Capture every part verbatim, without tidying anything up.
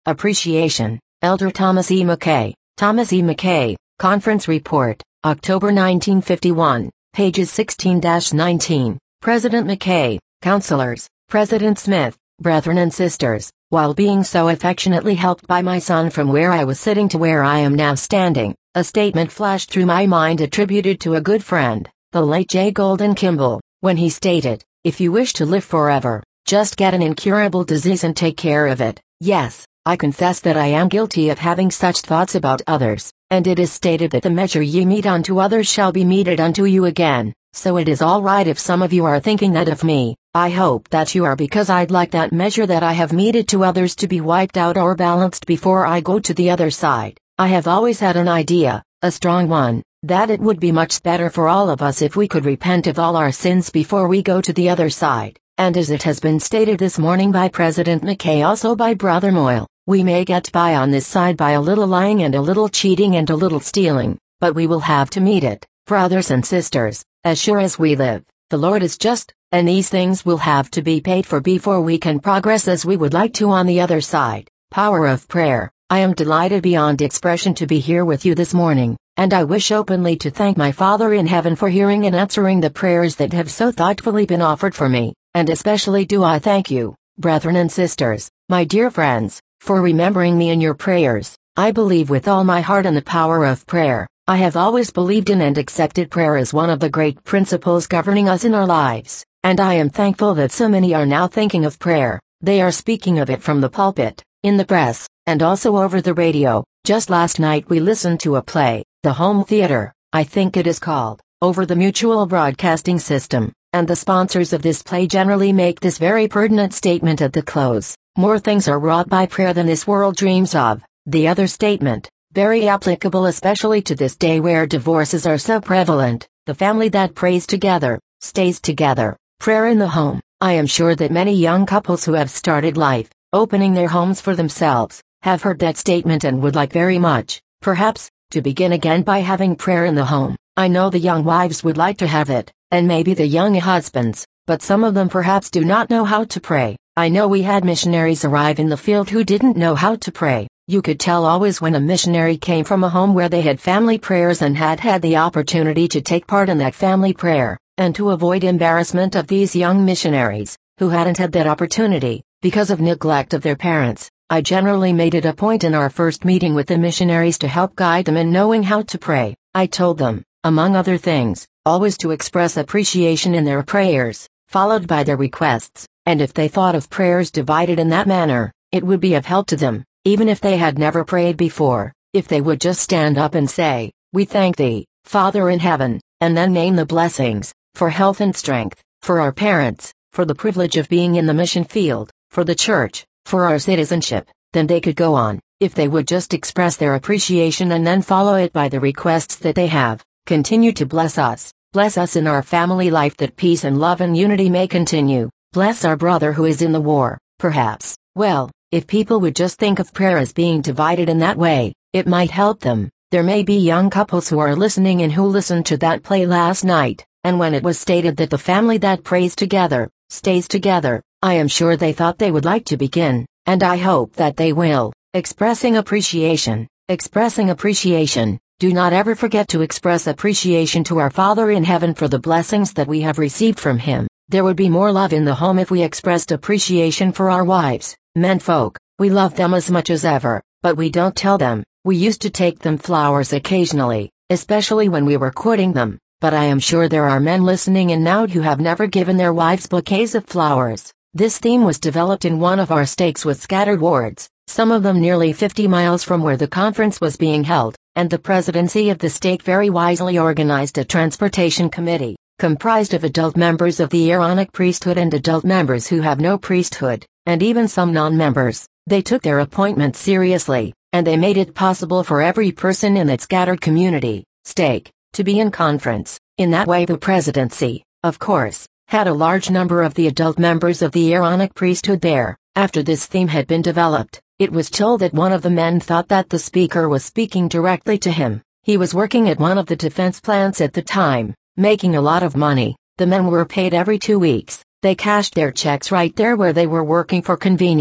Appreciation, Elder Thomas E. McKay. Thomas E. McKay, Conference Report, October nineteen fifty-one, pages sixteen to nineteen. President McKay, Counselors, President Smith, Brethren and Sisters, while being so affectionately helped by my son from where I was sitting to where I am now standing, a statement flashed through my mind attributed to a good friend, the late J. Golden Kimball, when he stated, "If you wish to live forever, just get an incurable disease and take care of it." Yes, I confess that I am guilty of having such thoughts about others, and it is stated that the measure ye mete unto others shall be meted unto you again, so it is all right if some of you are thinking that of me. I hope that you are, because I'd like that measure that I have meted to others to be wiped out or balanced before I go to the other side. I have always had an idea, a strong one, that it would be much better for all of us if we could repent of all our sins before we go to the other side, and as it has been stated this morning by President McKay, also by Brother Moyle, we may get by on this side by a little lying and a little cheating and a little stealing, but we will have to meet it, brothers and sisters, as sure as we live. The Lord is just, and these things will have to be paid for before we can progress as we would like to on the other side. Power of prayer. I am delighted beyond expression to be here with you this morning, and I wish openly to thank my Father in heaven for hearing and answering the prayers that have so thoughtfully been offered for me, and especially do I thank you, brethren and sisters, my dear friends, for remembering me in your prayers. I believe with all my heart in the power of prayer. I have always believed in and accepted prayer as one of the great principles governing us in our lives, and I am thankful that so many are now thinking of prayer. They are speaking of it from the pulpit, in the press, and also over the radio. Just last night we listened to a play, The Home Theater, I think it is called, over the Mutual Broadcasting System, and the sponsors of this play generally make this very pertinent statement at the close: more things are wrought by prayer than this world dreams of. The other statement, very applicable especially to this day where divorces are so prevalent: the family that prays together, stays together. Prayer in the home. I am sure that many young couples who have started life, opening their homes for themselves, have heard that statement and would like very much, perhaps, to begin again by having prayer in the home. I know the young wives would like to have it, and maybe the young husbands, but some of them perhaps do not know how to pray. I know we had missionaries arrive in the field who didn't know how to pray. You could tell always when a missionary came from a home where they had family prayers and had had the opportunity to take part in that family prayer, and to avoid embarrassment of these young missionaries, who hadn't had that opportunity, because of neglect of their parents, I generally made it a point in our first meeting with the missionaries to help guide them in knowing how to pray. I told them, among other things, always to express appreciation in their prayers, followed by their requests, and if they thought of prayers divided in that manner, it would be of help to them. Even if they had never prayed before, if they would just stand up and say, "We thank thee, Father in heaven," and then name the blessings, for health and strength, for our parents, for the privilege of being in the mission field, for the church, for our citizenship, then they could go on. If they would just express their appreciation and then follow it by the requests that they have, continue to bless us, bless us in our family life, that peace and love and unity may continue, bless our brother who is in the war, perhaps, well, if people would just think of prayer as being divided in that way, it might help them. There may be young couples who are listening and who listened to that play last night, and when it was stated that the family that prays together, stays together, I am sure they thought they would like to begin, and I hope that they will, expressing appreciation, expressing appreciation. Do not ever forget to express appreciation to our Father in heaven for the blessings that we have received from Him. There would be more love in the home if we expressed appreciation for our wives. Menfolk, we love them as much as ever, but we don't tell them. We used to take them flowers occasionally, especially when we were courting them, but I am sure there are men listening in now who have never given their wives bouquets of flowers. This theme was developed in one of our stakes with scattered wards, some of them nearly fifty miles from where the conference was being held, and the presidency of the stake very wisely organized a transportation committee, comprised of adult members of the Aaronic priesthood and adult members who have no priesthood, and even some non-members. They took their appointment seriously, and they made it possible for every person in that scattered community, stake, to be in conference. In that way the presidency, of course, had a large number of the adult members of the Aaronic priesthood there. After this theme had been developed, it was told that one of the men thought that the speaker was speaking directly to him. He was working at one of the defense plants at the time, making a lot of money. The men were paid every two weeks. They cashed their checks right there where they were working for convenience.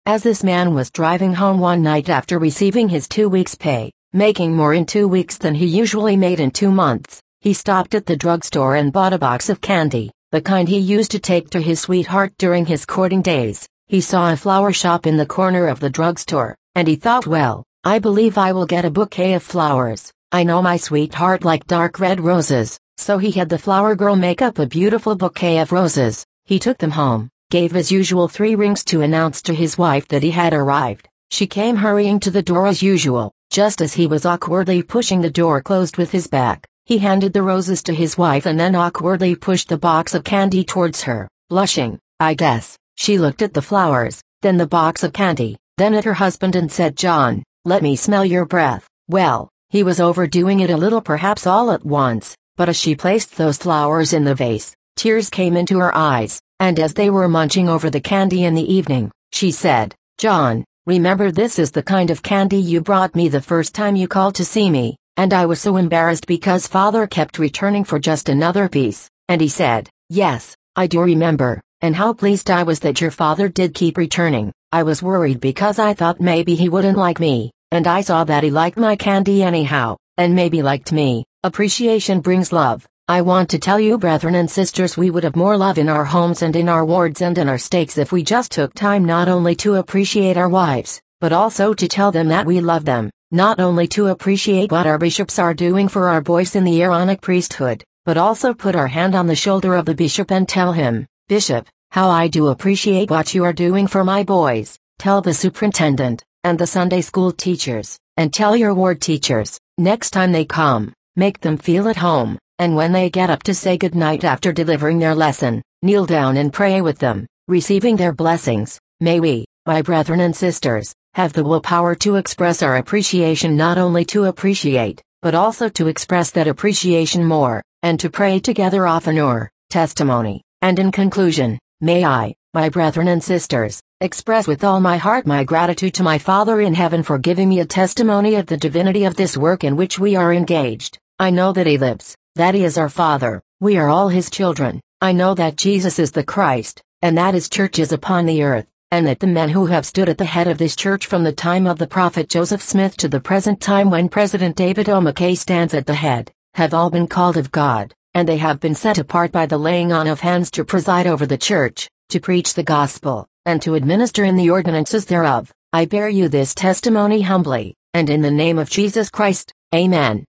As this man was driving home one night after receiving his two weeks' pay, making more in two weeks than he usually made in two months, he stopped at the drugstore and bought a box of candy, the kind he used to take to his sweetheart during his courting days. He saw a flower shop in the corner of the drugstore, and he thought, well, I believe I will get a bouquet of flowers. I know my sweetheart liked dark red roses, so he had the flower girl make up a beautiful bouquet of roses. He took them home, gave his usual three rings to announce to his wife that he had arrived. She came hurrying to the door as usual. Just as he was awkwardly pushing the door closed with his back, he handed the roses to his wife and then awkwardly pushed the box of candy towards her, blushing, I guess. She looked at the flowers, then the box of candy, then at her husband and said, John, let me smell your breath. Well, he was overdoing it a little, perhaps all at once, but as she placed those flowers in the vase, tears came into her eyes, and as they were munching over the candy in the evening, she said, John, remember, this is the kind of candy you brought me the first time you called to see me, and I was so embarrassed because Father kept returning for just another piece, and he said, yes, I do remember, and how pleased I was that your father did keep returning. I was worried because I thought maybe he wouldn't like me, and I saw that he liked my candy anyhow, and maybe liked me. Appreciation brings love. I want to tell you, brethren and sisters, we would have more love in our homes and in our wards and in our stakes if we just took time not only to appreciate our wives, but also to tell them that we love them, not only to appreciate what our bishops are doing for our boys in the Aaronic priesthood, but also put our hand on the shoulder of the bishop and tell him, Bishop, how I do appreciate what you are doing for my boys. Tell the superintendent, and the Sunday school teachers, and tell your ward teachers, next time they come, make them feel at home, and when they get up to say good night after delivering their lesson, kneel down and pray with them, receiving their blessings. May we, my brethren and sisters, have the willpower to express our appreciation, not only to appreciate, but also to express that appreciation more, and to pray together oftener. Testimony. And in conclusion, may I, my brethren and sisters, express with all my heart my gratitude to my Father in heaven for giving me a testimony of the divinity of this work in which we are engaged. I know that He lives, that He is our Father, we are all His children. I know that Jesus is the Christ, and that His church is upon the earth, and that the men who have stood at the head of this church from the time of the prophet Joseph Smith to the present time when President David O. McKay stands at the head, have all been called of God, and they have been set apart by the laying on of hands to preside over the church, to preach the gospel, and to administer in the ordinances thereof. I bear you this testimony humbly, and in the name of Jesus Christ. Amen.